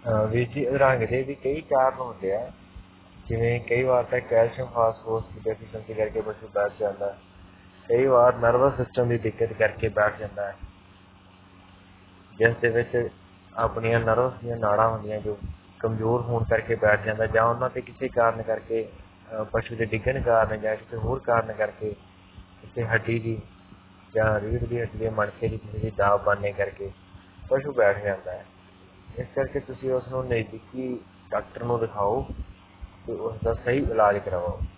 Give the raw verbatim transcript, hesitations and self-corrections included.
ਅਹ ਵੀਰ ਜੀ ਅਧਰੰਗ ਦੇ ਵੀ ਕਈ ਕਾਰਨ ਹੁੰਦੇ ਆ, ਜਿਵੇਂ ਕਈ ਵਾਰ ਤਾਂ ਕੈਲਸ਼ੀਅਮ ਫਾਸਫੋਰਸ ਦੀ ਡੈਫੀਸ਼ੀਐਂਸੀ ਕਰਕੇ ਪਸ਼ੂ ਬੈਠ ਜਾਂਦਾ, ਕਈ ਵਾਰ ਨਰਵਸ ਸਿਸਟਮ ਦੀ ਦਿੱਕਤ ਕਰਕੇ ਬੈਠ ਜਾਂਦਾ ਹੈ, ਜਿਸ ਦੇ ਵਿੱਚ ਆਪਣੀਆਂ ਨਰਵਸ ਦੀਆਂ ਨਾੜਾਂ ਹੁੰਦੀਆਂ ਜੋ ਕਮਜ਼ੋਰ ਹੋਣ ਕਰਕੇ ਬੈਠ ਜਾਂਦਾ, ਜਾਂ ਉਹਨਾਂ 'ਤੇ ਕਿਸੇ ਕਾਰਨ ਕਰਕੇ ਪਸ਼ੂ ਦੇ ਡਿੱਗਣ ਕਾਰਨ ਜਾਂ ਕਿਸੇ ਹੋਰ ਕਾਰਨ ਕਰਕੇ ਕਿਸੇ ਹੱਡੀ ਦੀ ਜਾਂ ਰੀੜ੍ਹ ਦੀ ਹੱਡੀ ਦੇ ਮਣਕੇ ਦੀ ਕਿਸੇ ਦੀ ਦਾਬ ਬਣਨੇ ਕਰਕੇ ਪਸ਼ੂ ਬੈਠ ਜਾਂਦਾ ਹੈ। ਇਸ ਕਰਕੇ ਤੁਸੀਂ ਉਸ ਨੂੰ ਨਜ਼ਦੀਕੀ ਡਾਕਟਰ ਨੂੰ ਦਿਖਾਓ ਅਤੇ ਉਸ ਦਾ ਸਹੀ ਇਲਾਜ ਕਰਵਾਓ।